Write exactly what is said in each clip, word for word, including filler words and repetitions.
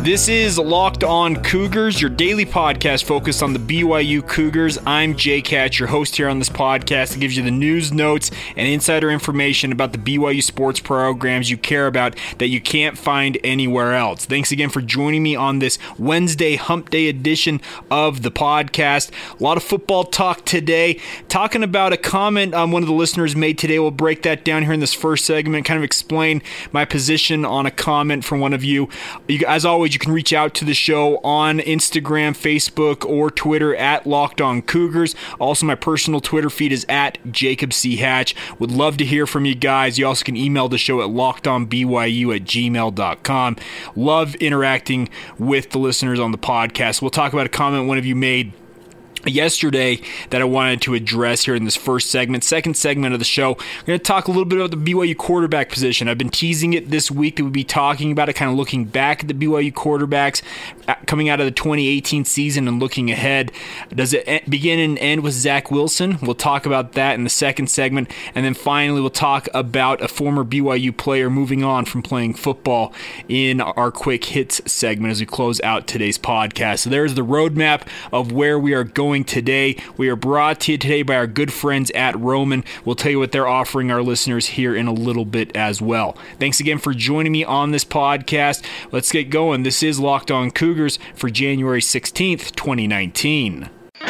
This is Locked On Cougars, your daily podcast focused on the B Y U Cougars. I'm Jake Hatch, your host here on this podcast that gives you the news, notes, and insider information about the B Y U sports programs you care about that you can't find anywhere else. Thanks again for joining me on this Wednesday Hump Day edition of the podcast. A lot of football talk today. Talking about a comment um, one of the listeners made today. We'll break that down here in this first segment, kind of explain my position on a comment from one of you. you as always, you can reach out to the show on Instagram, Facebook, or Twitter at Locked On Cougars. Also, my personal Twitter feed is at Jacob C. Hatch. Would love to hear from you guys. You also can email the show at lockedonbyu at gmail dot com. Love interacting with the listeners on the podcast. We'll talk about a comment one of you made yesterday that I wanted to address here in this first segment. Second segment of the show, we're going to talk a little bit about the B Y U quarterback position. I've been teasing it this week that we'll be talking about it, kind of looking back at the B Y U quarterbacks coming out of the twenty eighteen season and looking ahead. Does it begin and end with Zach Wilson? We'll talk about that in the second segment. And then finally, we'll talk about a former B Y U player moving on from playing football in our quick hits segment as we close out today's podcast. So there's the roadmap of where we are going today. We are brought to you today by our good friends at Roman. We'll tell you what they're offering our listeners here in a little bit as well. Thanks again for joining me on this podcast. Let's get going. This is Locked On Cougars for January sixteenth, twenty nineteen.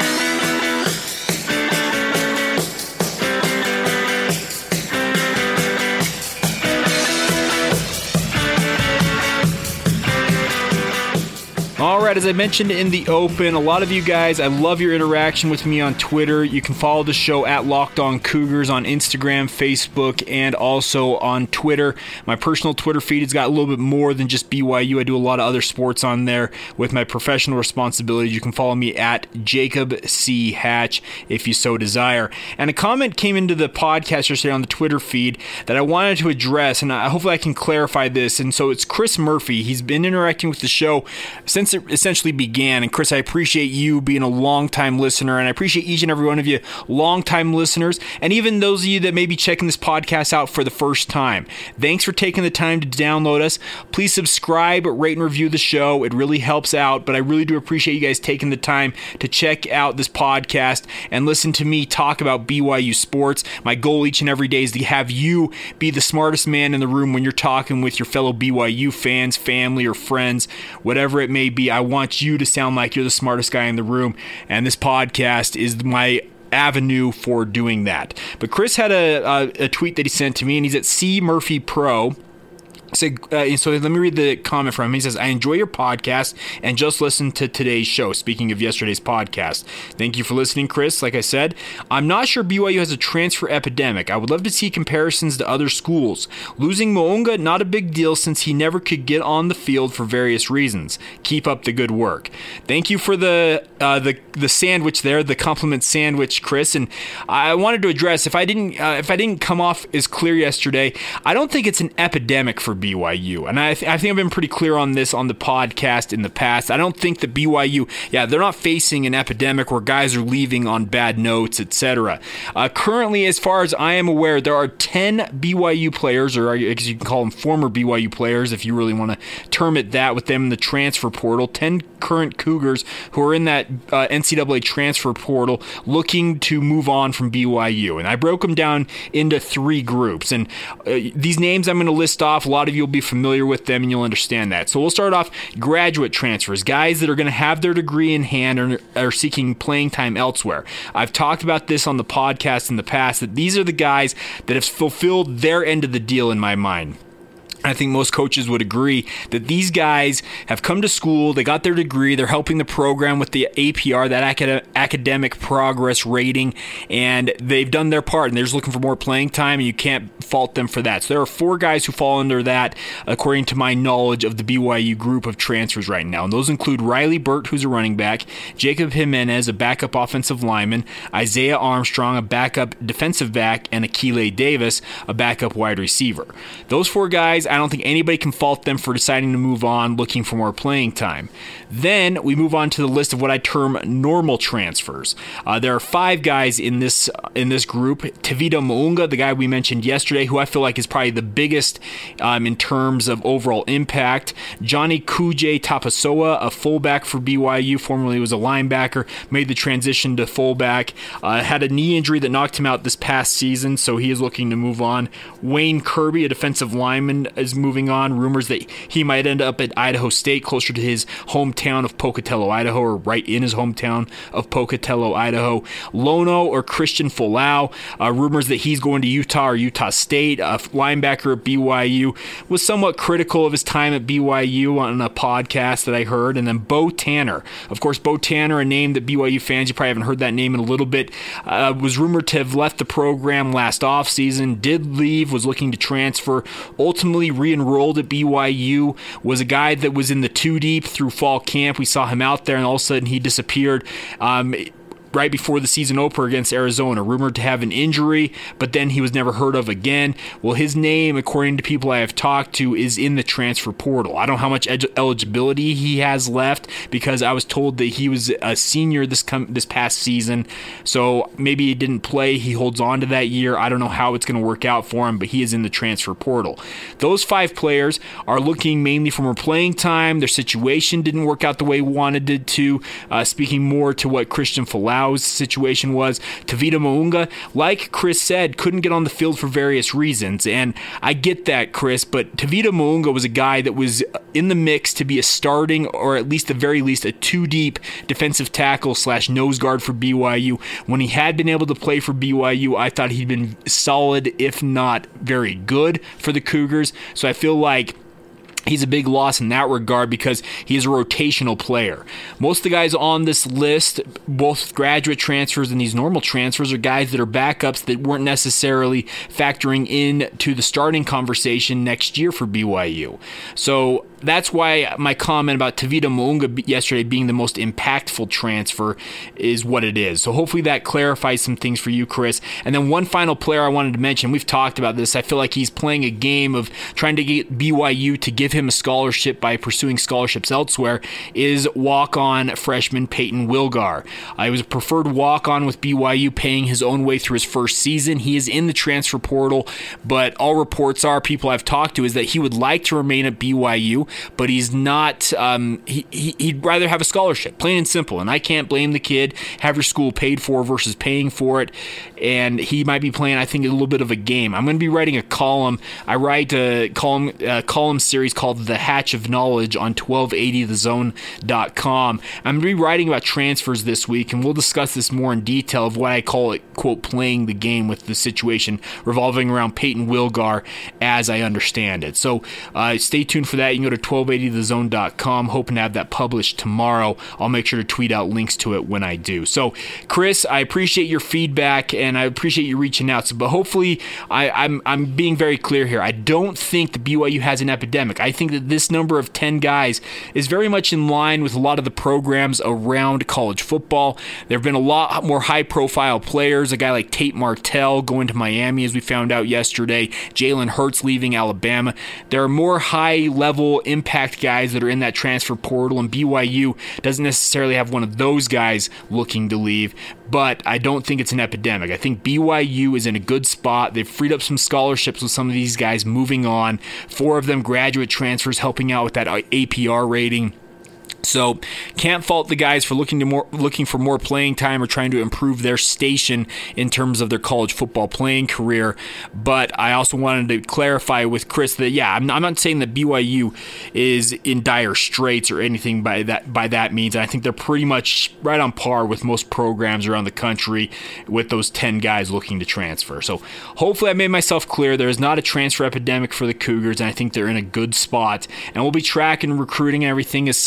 All right, as I mentioned in the open, a lot of you guys, I love your interaction with me on Twitter. You can follow the show at Locked On Cougars on Instagram, Facebook, and also on Twitter. My personal Twitter feed has got a little bit more than just B Y U. I do a lot of other sports on there with my professional responsibilities. You can follow me at Jacob C. Hatch if you so desire. And a comment came into the podcast yesterday on the Twitter feed that I wanted to address, and I, hopefully I can clarify this. And so it's Chris Murphy. He's been interacting with the show since it essentially began. And Chris, I appreciate you being a long-time listener, and I appreciate each and every one of you long-time listeners, and even those of you that may be checking this podcast out for the first time. Thanks for taking the time to download us. Please subscribe, rate, and review the show. It really helps out, but I really do appreciate you guys taking the time to check out this podcast and listen to me talk about B Y U sports. My goal each and every day is to have you be the smartest man in the room when you're talking with your fellow B Y U fans, family, or friends, whatever it may be. I want you to sound like you're the smartest guy in the room, and this podcast is my avenue for doing that. But Chris had a, a, a tweet that he sent to me, and he's at C Murphy Pro. So, uh, so let me read the comment from him. He says, I enjoy your podcast and just listened to today's show. Speaking of yesterday's podcast. Thank you for listening, Chris. Like I said, I'm not sure B Y U has a transfer epidemic. I would love to see comparisons to other schools. Losing Moonga, not a big deal since he never could get on the field for various reasons. Keep up the good work. Thank you for the uh, the the sandwich there, the compliment sandwich, Chris. And I wanted to address, if I didn't uh, if I didn't come off as clear yesterday, I don't think it's an epidemic for B Y U. And I, th- I think I've been pretty clear on this on the podcast in the past. I don't think that B Y U, yeah, they're not facing an epidemic where guys are leaving on bad notes, et cetera. Uh, currently, as far as I am aware, there are ten B Y U players, or I guess you can call them former B Y U players if you really want to term it that, with them in the transfer portal. ten current Cougars who are in that uh, N C double A transfer portal looking to move on from B Y U. And I broke them down into three groups. And uh, these names I'm going to list off, a lot of you will be familiar with them and you'll understand that. So we'll start off graduate transfers, guys that are going to have their degree in hand and are seeking playing time elsewhere. I've talked about this on the podcast in the past, that these are the guys that have fulfilled their end of the deal in my mind. I think most coaches would agree that these guys have come to school, they got their degree, they're helping the program with the A P R, that acad- academic progress rating, and they've done their part, and they're just looking for more playing time, and you can't fault them for that. So there are four guys who fall under that, according to my knowledge of the B Y U group of transfers right now. And those include Riley Burt, who's a running back, Jacob Jimenez, a backup offensive lineman, Isaiah Armstrong, a backup defensive back, and Akile Davis, a backup wide receiver. Those four guys, I don't think anybody can fault them for deciding to move on, looking for more playing time. Then we move on to the list of what I term normal transfers. Uh, there are five guys in this in this group. Tevita Mounga, the guy we mentioned yesterday, who I feel like is probably the biggest um, in terms of overall impact. Johnny Kuje Tapasoa, a fullback for B Y U, formerly was a linebacker, made the transition to fullback, uh, had a knee injury that knocked him out this past season, so he is looking to move on. Wayne Kirby, a defensive lineman, is moving on. Rumors that he might end up at Idaho State, closer to his hometown of Pocatello, Idaho, or right in his hometown of Pocatello, Idaho. Lono or Christian Folau, uh, rumors that he's going to Utah or Utah State. A linebacker at B Y U, was somewhat critical of his time at B Y U on a podcast that I heard. And then Bo Tanner. Of course, Bo Tanner, a name that B Y U fans, you probably haven't heard that name in a little bit, uh, was rumored to have left the program last offseason, did leave, was looking to transfer, ultimately re-enrolled at B Y U, was a guy that was in the two deep through fall camp. We saw him out there, and all of a sudden he disappeared. Um, right before the season opener against Arizona, rumored to have an injury, but then he was never heard of again. Well, his name, according to people I have talked to, is in the transfer portal. I don't know how much ed- eligibility he has left, because I was told that he was a senior this com- this past season, so maybe he didn't play. He holds on to that year. I don't know how it's going to work out for him, but he is in the transfer portal. Those five players are looking mainly for more playing time. Their situation didn't work out the way we wanted it to. Uh, speaking more to what Christian Folau situation was, Tevita Mounga, like Chris said, couldn't get on the field for various reasons, and I get that, Chris, but Tevita Mounga was a guy that was in the mix to be a starting, or at least the very least a two-deep defensive tackle slash nose guard for B Y U. When he had been able to play for B Y U, I thought he'd been solid, if not very good, for the Cougars, so I feel like he's a big loss in that regard because he is a rotational player. Most of the guys on this list, both graduate transfers and these normal transfers, are guys that are backups that weren't necessarily factoring in to the starting conversation next year for B Y U. So that's why my comment about Tevita Mounga yesterday being the most impactful transfer is what it is. So hopefully that clarifies some things for you, Chris. And then one final player I wanted to mention, we've talked about this, I feel like he's playing a game of trying to get B Y U to give him a scholarship by pursuing scholarships elsewhere, is walk-on freshman Peyton Wilgar. Uh, he was a preferred walk-on with B Y U, paying his own way through his first season. He is in the transfer portal, but all reports are, people I've talked to, is that he would like to remain at B Y U, but he's not, um, he, he, he'd rather have a scholarship, plain and simple, and I can't blame the kid. Have your school paid for versus paying for it, and he might be playing, I think, a little bit of a game. I'm going to be writing a column. I write a column, a column series called The Hatch of Knowledge on twelve eighty the zone dot com. I'm going to be writing about transfers this week, and we'll discuss this more in detail of what I call it, quote, playing the game with the situation revolving around Peyton Wilgar as I understand it. So uh, stay tuned for that. You can go to twelve eighty the zone dot com. Hoping to have that published tomorrow. I'll make sure to tweet out links to it when I do. So, Chris, I appreciate your feedback, and I appreciate you reaching out. So, but hopefully, I, I'm I'm being very clear here. I don't think the B Y U has an epidemic. I think that this number of ten guys is very much in line with a lot of the programs around college football. There have been a lot more high-profile players, a guy like Tate Martell going to Miami, as we found out yesterday, Jalen Hurts leaving Alabama. There are more high-level impact guys that are in that transfer portal, and B Y U doesn't necessarily have one of those guys looking to leave, but I don't think it's an epidemic. I think B Y U is in a good spot. They've freed up some scholarships with some of these guys moving on. Four of them graduate transfers, helping out with that A P R rating. So can't fault the guys for looking to more looking for more playing time or trying to improve their station in terms of their college football playing career. But I also wanted to clarify with Chris that yeah, I'm not, I'm not saying that B Y U is in dire straits or anything by that by that means. I think they're pretty much right on par with most programs around the country with those ten guys looking to transfer. So hopefully I made myself clear. There is not a transfer epidemic for the Cougars, and I think they're in a good spot. And we'll be tracking recruiting and everything as signing day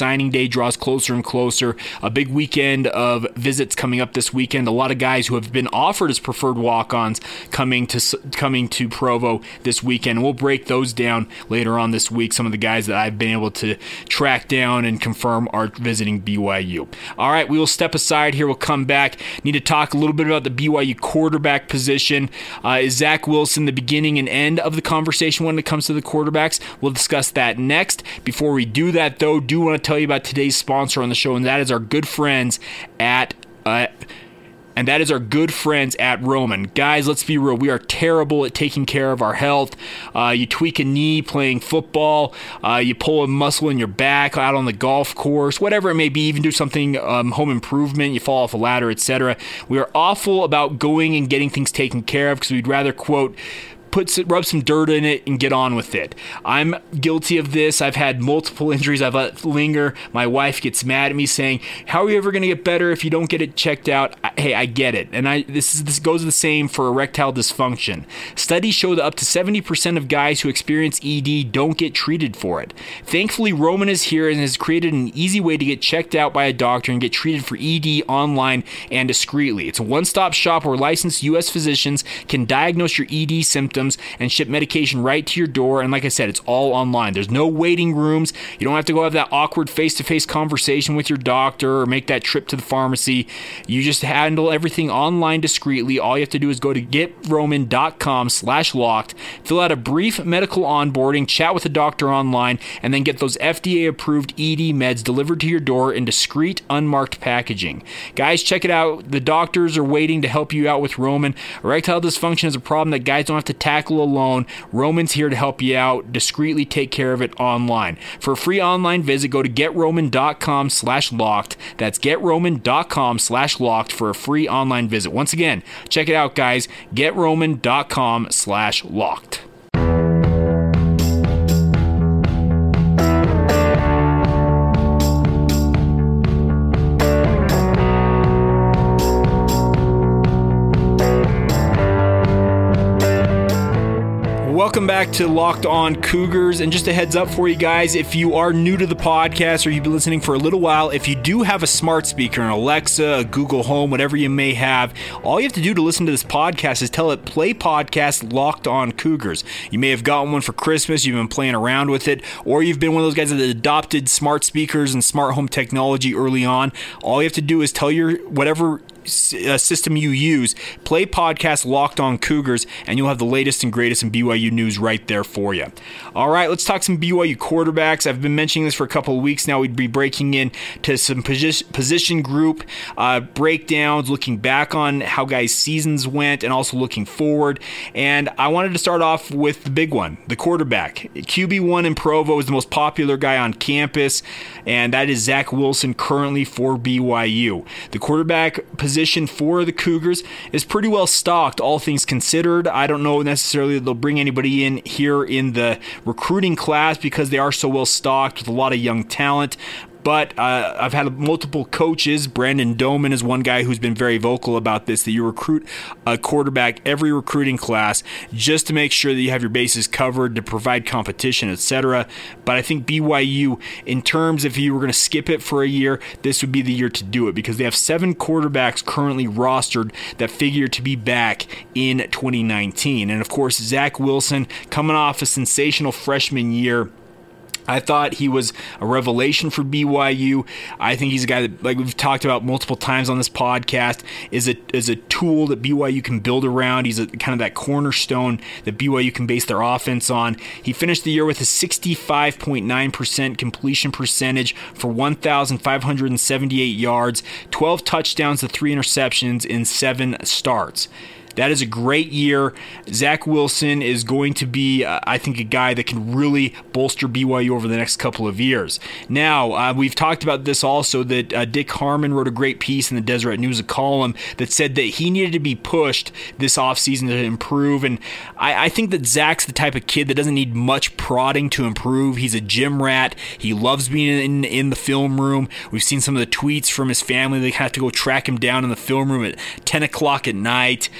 day draws closer and closer. A big weekend of visits coming up this weekend. A lot of guys who have been offered as preferred walk-ons coming to coming to Provo this weekend. We'll break those down later on this week. Some of the guys that I've been able to track down and confirm are visiting B Y U. All right, we will step aside here. We'll come back. Need to talk a little bit about the B Y U quarterback position. Uh, is Zach Wilson the beginning and end of the conversation when it comes to the quarterbacks? We'll discuss that next. Before we do that, though, do want to tell you about today's sponsor on the show, and that is our good friends at uh, and that is our good friends at Roman. Guys, let's be real. We are terrible at taking care of our health. Uh, you tweak a knee playing football. Uh, you pull a muscle in your back out on the golf course, whatever it may be, even do something, um, home improvement, you fall off a ladder, et cetera. We are awful about going and getting things taken care of because we'd rather, quote, Put, rub some dirt in it and get on with it. I'm guilty of this. I've had multiple injuries I've let linger. My wife gets mad at me saying, how are you ever going to get better if you don't get it checked out? I, hey, I get it. And I this, is, this goes the same for erectile dysfunction. Studies show that up to seventy percent of guys who experience E D don't get treated for it. Thankfully, Roman is here and has created an easy way to get checked out by a doctor and get treated for E D online and discreetly. It's a one-stop shop where licensed U S physicians can diagnose your E D symptoms and ship medication right to your door. And like I said, it's all online. There's no waiting rooms. You don't have to go have that awkward face-to-face conversation with your doctor or make that trip to the pharmacy. You just handle everything online discreetly. All you have to do is go to getroman.com slash locked, fill out a brief medical onboarding, chat with a doctor online, and then get those F D A-approved E D meds delivered to your door in discreet, unmarked packaging. Guys, check it out. The doctors are waiting to help you out with Roman. Erectile dysfunction is a problem that guys don't have to tackle alone. Roman's here to help you out. Discreetly take care of it online. For a free online visit, go to getroman.com slash locked. That's getroman.com slash locked for a free online visit. Once again, check it out, guys. getroman.com slash locked. Welcome back to Locked On Cougars, and just a heads up for you guys, if you are new to the podcast or you've been listening for a little while, if you do have a smart speaker, an Alexa, a Google Home, whatever you may have, all you have to do to listen to this podcast is tell it, play podcast Locked On Cougars. You may have gotten one for Christmas, you've been playing around with it, or you've been one of those guys that adopted smart speakers and smart home technology early on. All you have to do is tell your whatever Uh, system you use, play podcast Locked On Cougars, and you'll have the latest and greatest in B Y U news right there for you. All right, let's talk some B Y U quarterbacks. I've been mentioning this for a couple of weeks now. We'd be breaking in to some position, position group uh, breakdowns, looking back on how guys' seasons went, and also looking forward. And I wanted to start off with the big one, the quarterback. Q B one in Provo is the most popular guy on campus, and that is Zach Wilson, currently for B Y U. The quarterback position Position for the Cougars is pretty well stocked, all things considered. I don't know necessarily that they'll bring anybody in here in the recruiting class because they are so well stocked with a lot of young talent. But uh, I've had multiple coaches. Brandon Doman is one guy who's been very vocal about this, that you recruit a quarterback every recruiting class just to make sure that you have your bases covered, to provide competition, et cetera. But I think B Y U, in terms if you were going to skip it for a year, this would be the year to do it because they have seven quarterbacks currently rostered that figure to be back in twenty nineteen. And of course, Zach Wilson coming off a sensational freshman year. I thought he was a revelation for B Y U. I think he's a guy that, like we've talked about multiple times on this podcast, is a is a tool that B Y U can build around. He's a, kind of that cornerstone that B Y U can base their offense on. He finished the year with a sixty-five point nine percent completion percentage for one thousand five hundred seventy-eight yards, twelve touchdowns to three interceptions in seven starts. That is a great year. Zach Wilson is going to be, uh, I think, a guy that can really bolster B Y U over the next couple of years. Now, uh, we've talked about this also, that uh, Dick Harmon wrote a great piece in the Deseret News, a column, that said that he needed to be pushed this offseason to improve. And I, I think that Zach's the type of kid that doesn't need much prodding to improve. He's a gym rat. He loves being in, in the film room. We've seen some of the tweets from his family. They have to go track him down in the film room at ten o'clock at night.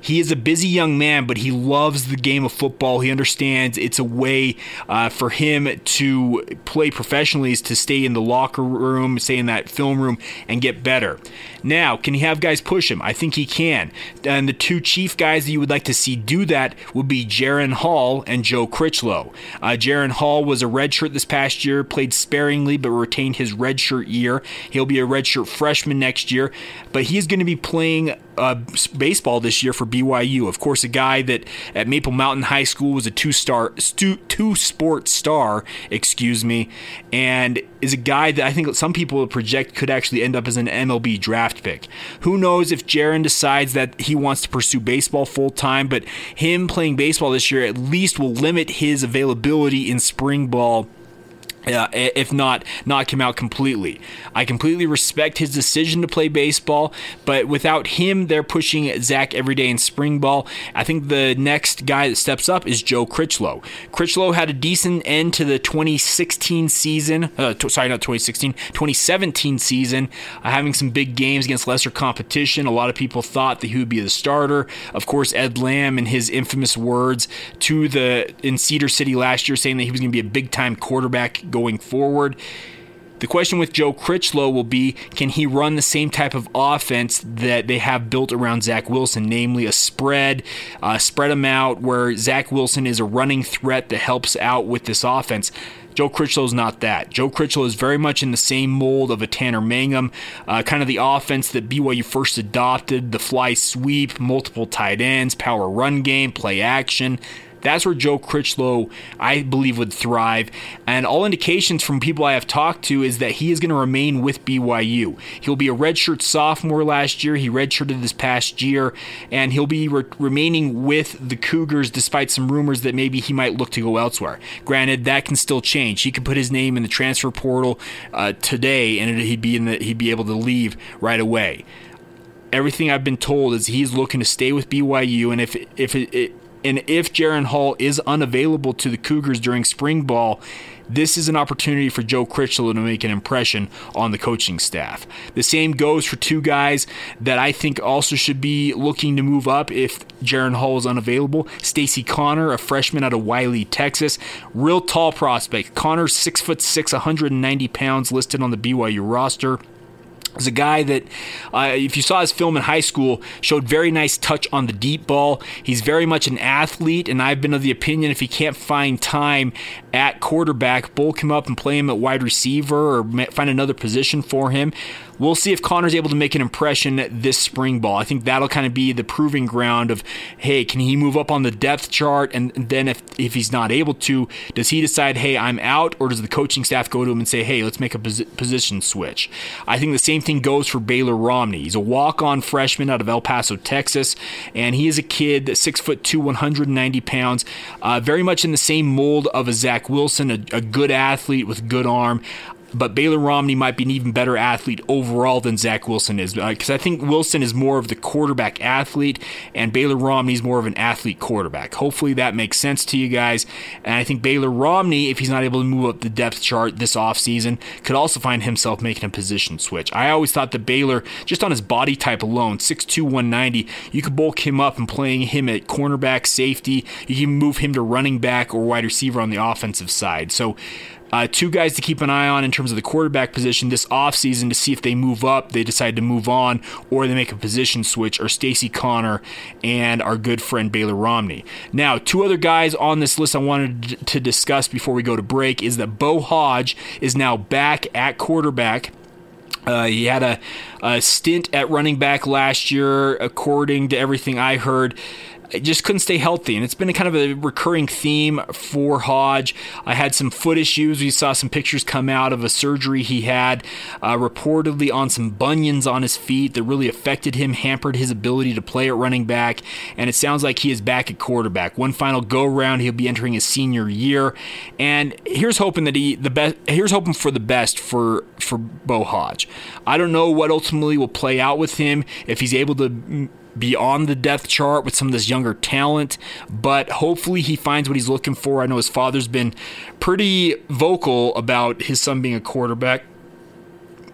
he is a busy young man, but he loves the game of football. He understands it's a way uh, for him to play professionally, is to stay in the locker room, stay in that film room, and get better. Now, can he have guys push him? I think he can. And the two chief guys that you would like to see do that would be Jaren Hall and Joe Critchlow. Uh, Jaren Hall was a redshirt this past year, played sparingly, but retained his redshirt year. He'll be a redshirt freshman next year, but he's going to be playing uh, baseball this year for B Y U. Of course, a guy that at Maple Mountain High School was a two-star, stu- two-sport star, excuse me, and is a guy that I think some people project could actually end up as an M L B draft pick. Who knows if Jaren decides that he wants to pursue baseball full-time, but him playing baseball this year at least will limit his availability in spring ball. Uh, if not, knock him out completely. I completely respect his decision to play baseball, but without him, they're pushing Zach every day in spring ball. I think the next guy that steps up is Joe Critchlow. Critchlow had a decent end to the twenty sixteen season. Uh, t- sorry, not twenty sixteen, twenty seventeen season, uh, having some big games against lesser competition. A lot of people thought that he would be the starter. Of course, Ed Lamb, in his infamous words to the in Cedar City last year, saying that he was going to be a big-time quarterback going forward. The question with Joe Critchlow will be, can he run the same type of offense that they have built around Zach Wilson, namely a spread, uh, spread him out where Zach Wilson is a running threat that helps out with this offense. Joe Critchlow is not that. Joe Critchlow is very much in the same mold of a Tanner Mangum, uh, kind of the offense that B Y U first adopted, the fly sweep, multiple tight ends, power run game, play action. That's where Joe Critchlow, I believe, would thrive. And all indications from people I have talked to is that he is going to remain with B Y U. He'll be a redshirt sophomore last year. He redshirted this past year. And he'll be re- remaining with the Cougars despite some rumors that maybe he might look to go elsewhere. Granted, that can still change. He could put his name in the transfer portal uh, today, and he'd be in the, he'd be able to leave right away. Everything I've been told is he's looking to stay with B Y U, and if if it, it And if Jaren Hall is unavailable to the Cougars during spring ball, this is an opportunity for Joe Critchlow to make an impression on the coaching staff. The same goes for two guys that I think also should be looking to move up if Jaren Hall is unavailable. Stacy Connor, a freshman out of Wiley, Texas. Real tall prospect. Connor's six foot six, one hundred ninety pounds, listed on the B Y U roster. Is a guy that, uh, if you saw his film in high school, showed very nice touch on the deep ball. He's very much an athlete, and I've been of the opinion if he can't find time at quarterback, bulk him up and play him at wide receiver or find another position for him. We'll see if Connor's able to make an impression this spring ball. I think that'll kind of be the proving ground of, hey, can he move up on the depth chart? And then if, if he's not able to, does he decide, hey, I'm out? Or does the coaching staff go to him and say, hey, let's make a posi- position switch? I think the same thing goes for Baylor Romney. He's a walk-on freshman out of El Paso, Texas, and he is a kid that's six foot two, one hundred ninety pounds, uh, very much in the same mold of a Zach Wilson, a, a good athlete with good arm. But Baylor Romney might be an even better athlete overall than Zach Wilson is, because uh, I think Wilson is more of the quarterback athlete and Baylor Romney is more of an athlete quarterback. Hopefully that makes sense to you guys. And I think Baylor Romney, if he's not able to move up the depth chart this offseason, could also find himself making a position switch. I always thought that Baylor, just on his body type alone, six two, one ninety, you could bulk him up and playing him at cornerback, safety. You can move him to running back or wide receiver on the offensive side. So Uh, two guys to keep an eye on in terms of the quarterback position this offseason to see if they move up, they decide to move on, or they make a position switch, are Stacy Connor and our good friend Baylor Romney. Now, two other guys on this list I wanted to discuss before we go to break is that Bo Hodge is now back at quarterback. Uh, he had a, a stint at running back last year, according to everything I heard. I just couldn't stay healthy, and it's been a kind of a recurring theme for Hodge. I had some foot issues. We saw some pictures come out of a surgery he had, uh, reportedly on some bunions on his feet that really affected him, hampered his ability to play at running back, and it sounds like he is back at quarterback. One final go-round, he'll be entering his senior year, and here's hoping that he the best. Here's hoping for the best for for Bo Hodge. I don't know what ultimately will play out with him if he's able to be on the depth chart with some of this younger talent, but hopefully he finds what he's looking for. I know his father's been pretty vocal about his son being a quarterback.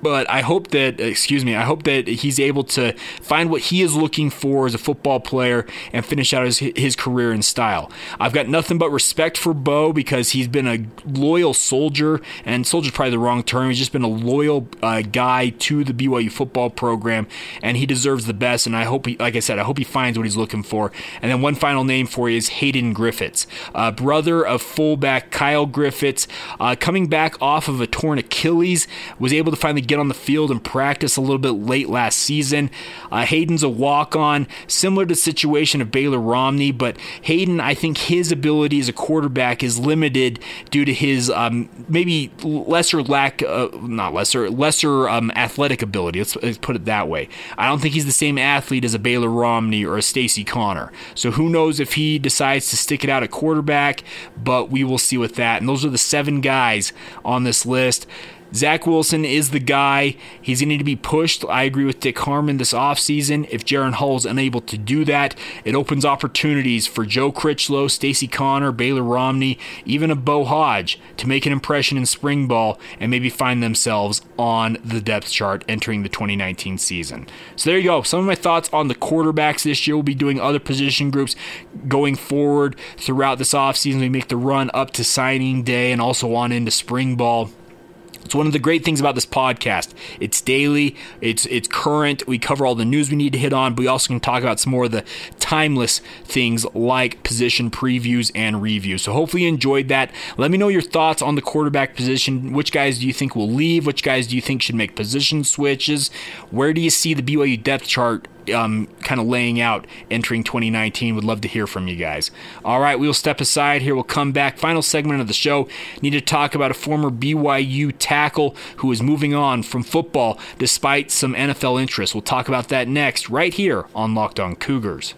But I hope that, excuse me, I hope that he's able to find what he is looking for as a football player and finish out his, his career in style. I've got nothing but respect for Bo because he's been a loyal soldier, and soldier's probably the wrong term. He's just been a loyal uh, guy to the B Y U football program, and he deserves the best. And I hope, he, like I said, I hope he finds what he's looking for. And then one final name for you is Hayden Griffiths, uh, brother of fullback Kyle Griffiths, uh, coming back off of a torn Achilles, was able to finally get on the field and practice a little bit late last season. Uh, Hayden's a walk-on, similar to the situation of Baylor Romney, but Hayden, I think his ability as a quarterback is limited due to his um, maybe lesser lack, uh, not lesser, lesser um, athletic ability. Let's, let's put it that way. I don't think he's the same athlete as a Baylor Romney or a Stacey Connor. So who knows if he decides to stick it out at quarterback, but we will see with that. And those are the seven guys on this list. Zach Wilson is the guy. He's going to need to be pushed. I agree with Dick Harmon this offseason. If Jaron Hall is unable to do that, it opens opportunities for Joe Critchlow, Stacey Connor, Baylor Romney, even a Bo Hodge to make an impression in spring ball and maybe find themselves on the depth chart entering the twenty nineteen season. So there you go. Some of my thoughts on the quarterbacks this year. We'll be doing other position groups going forward throughout this offseason. We make the run up to signing day and also on into spring ball. It's one of the great things about this podcast. It's daily, it's it's current, we cover all the news we need to hit on, but we also can talk about some more of the timeless things like position previews and reviews. So hopefully you enjoyed that. Let me know your thoughts on the quarterback position. Which guys do you think will leave? Which guys do you think should make position switches? Where do you see the B Y U depth chart Um, kind of laying out entering twenty nineteen? Would love to hear from you guys. All right, we'll step aside here. We'll come back. Final segment of the show. Need to talk about a former B Y U tackle who is moving on from football despite some N F L interest. We'll talk about that next right here on Locked On Cougars.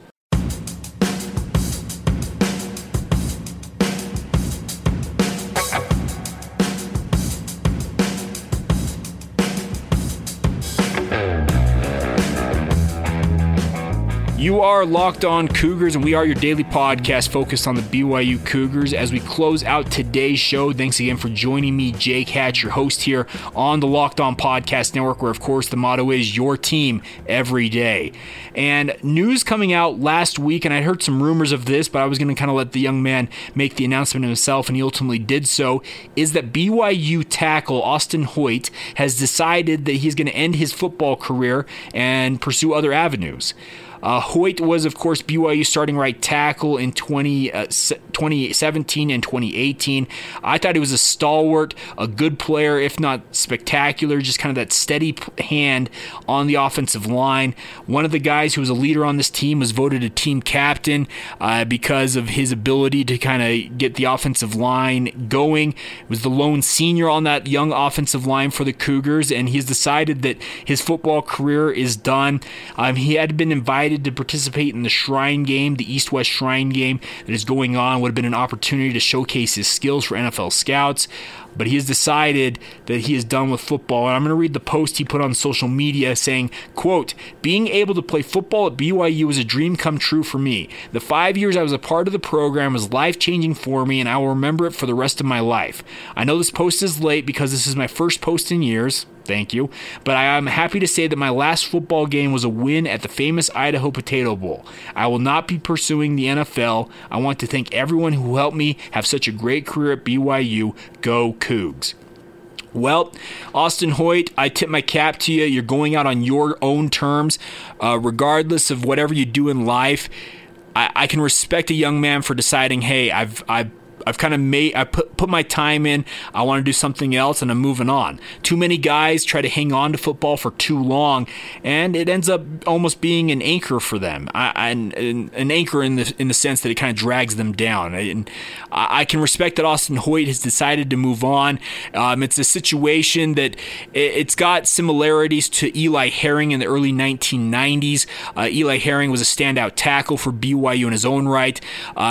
You are Locked On Cougars, and we are your daily podcast focused on the B Y U Cougars. As we close out today's show, thanks again for joining me, Jake Hatch, your host here on the Locked On Podcast Network, where, of course, the motto is your team every day. And news coming out last week, and I heard some rumors of this, but I was going to kind of let the young man make the announcement himself, and he ultimately did so, is that B Y U tackle Austin Hoyt has decided that he's going to end his football career and pursue other avenues. Uh, Hoyt was, of course, B Y U starting right tackle in twenty, uh, twenty seventeen and twenty eighteen. I thought he was a stalwart, a good player, if not spectacular, just kind of that steady hand on the offensive line. One of the guys who was a leader on this team was voted a team captain uh, because of his ability to kind of get the offensive line going. He was the lone senior on that young offensive line for the Cougars, and he's decided that his football career is done. Um, he had been invited to participate in the Shrine Game, the East-West Shrine Game that is going on. Would have been an opportunity to showcase his skills for N F L scouts, but he has decided that he is done with football. And I'm going to read the post he put on social media saying, quote, "Being able to play football at B Y U was a dream come true for me. The five years I was a part of the program was life-changing for me, and I will remember it for the rest of my life. I know this post is late because this is my first post in years. Thank you. But I am happy to say that my last football game was a win at the famous Idaho Potato Bowl. I will not be pursuing the N F L. I want to thank everyone who helped me have such a great career at B Y U. Go Cougs." Well, Austin Hoyt, I tip my cap to you. You're going out on your own terms. Uh, regardless of whatever you do in life, I, I can respect a young man for deciding, hey, I've I've I've kind of made, I put, put my time in, I want to do something else, and I'm moving on. Too many guys try to hang on to football for too long, and it ends up almost being an anchor for them. I, an, an anchor in the in the sense that it kind of drags them down. And I can respect that Austin Hoyt has decided to move on. Um, it's a situation that it's got similarities to Eli Herring in the early nineteen nineties. Uh, Eli Herring was a standout tackle for B Y U in his own right. Uh,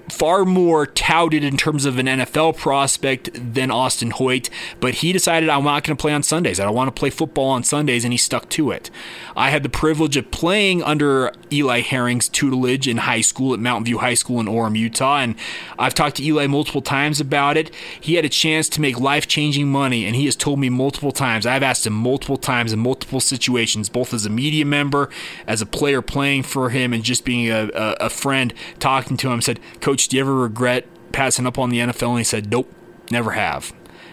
far more touted in terms of an N F L prospect than Austin Hoyt, but he decided, I'm not going to play on Sundays. I don't want to play football on Sundays, and he stuck to it. I had the privilege of playing under Eli Herring's tutelage in high school at Mountain View High School in Orem, Utah, and I've talked to Eli multiple times about it. He had a chance to make life-changing money, and he has told me multiple times. I've asked him multiple times in multiple situations, both as a media member, as a player playing for him, and just being a, a, a friend talking to him. Said, Coach, do you ever regret passing up on the N F L? And he said, nope, never have.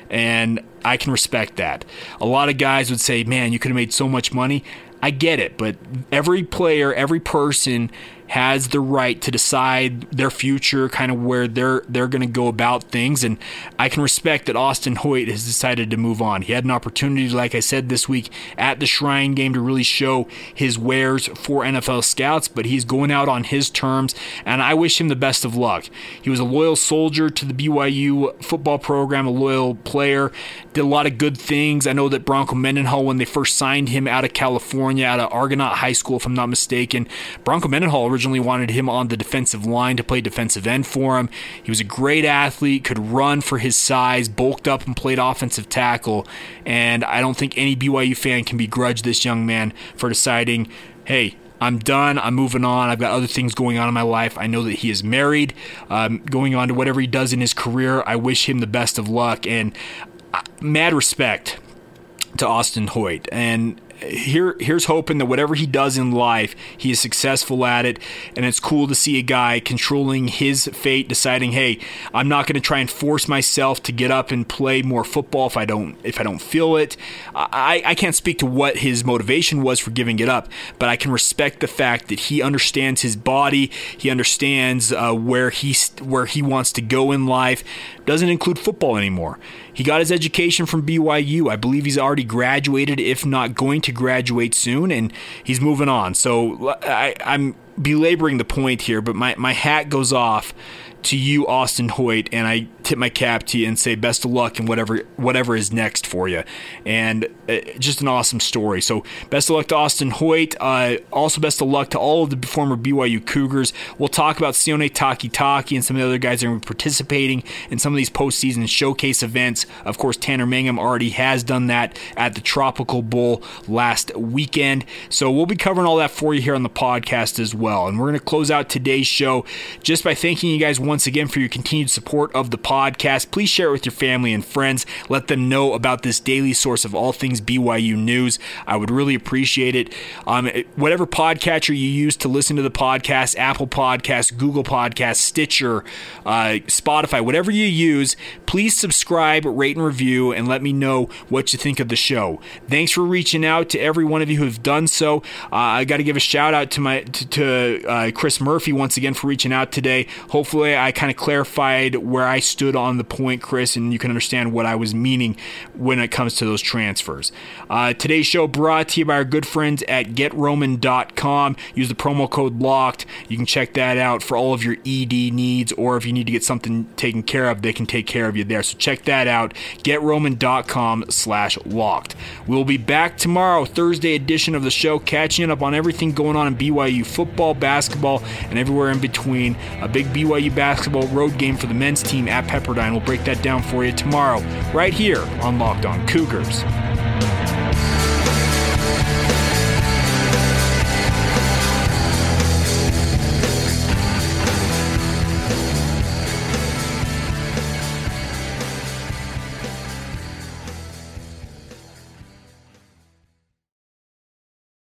And I can respect that. A lot of guys would say, man, you could have made so much money. I get it, but every player, every person has the right to decide their future, kind of where they're they're going to go about things, and I can respect that Austin Hoyt has decided to move on. He had an opportunity, like I said, this week at the Shrine Game to really show his wares for N F L scouts, but he's going out on his terms, and I wish him the best of luck. He was a loyal soldier to the B Y U football program, a loyal player, did a lot of good things. I know that Bronco Mendenhall, when they first signed him out of California, out of Argonaut High School, if I'm not mistaken, Bronco Mendenhall originally wanted him on the defensive line to play defensive end for him. He was a great athlete, could run for his size, bulked up and played offensive tackle, and I don't think any B Y U fan can begrudge this young man for deciding, hey, I'm done. I'm moving on. I've got other things going on in my life. I know that he is married, um, going on to whatever he does in his career. I wish him the best of luck, and uh, mad respect to Austin Hoyt. And Here, here's hoping that whatever he does in life, he is successful at it, and it's cool to see a guy controlling his fate, deciding, hey, I'm not going to try and force myself to get up and play more football if I don't if I don't feel it. I, I can't speak to what his motivation was for giving it up, but I can respect the fact that he understands his body, he understands uh, where he where he wants to go in life. Doesn't include football anymore. He got his education from B Y U. I believe he's already graduated, if not going to graduate soon, and he's moving on. So I, I'm belaboring the point here, but my, my hat goes off to you, Austin Hoyt, and I tip my cap to you and say best of luck in whatever whatever is next for you. And uh, just an awesome story. So best of luck to Austin Hoyt. Uh, also best of luck to all of the former B Y U Cougars. We'll talk about Sione Takitaki and some of the other guys that are participating in some of these postseason showcase events. Of course, Tanner Mangum already has done that at the Tropical Bowl last weekend. So we'll be covering all that for you here on the podcast as well. And we're going to close out today's show just by thanking you guys once again for your continued support of the podcast. Please share it with your family and friends. Let them know about this daily source of all things B Y U news. I would really appreciate it. Um, whatever podcatcher you use to listen to the podcast, Apple Podcasts, Google Podcasts, Stitcher, uh, Spotify, whatever you use, please subscribe, rate, and review, and let me know what you think of the show. Thanks for reaching out to every one of you who have done so. Uh, I got to give a shout out to my to, to uh, Chris Murphy once again for reaching out today. Hopefully I kind of clarified where I stood on the point, Chris, and you can understand what I was meaning when it comes to those transfers. Uh, today's show brought to you by our good friends at get roman dot com. Use the promo code LOCKED. You can check that out for all of your E D needs, or if you need to get something taken care of, they can take care of you there. So check that out, get roman dot com slash locked. We'll be back tomorrow, Thursday edition of the show, catching up on everything going on in B Y U football, basketball, and everywhere in between. A big B Y U basketball road game for the men's team at Pepperdine. We'll break that down for you tomorrow, right here on Locked On Cougars.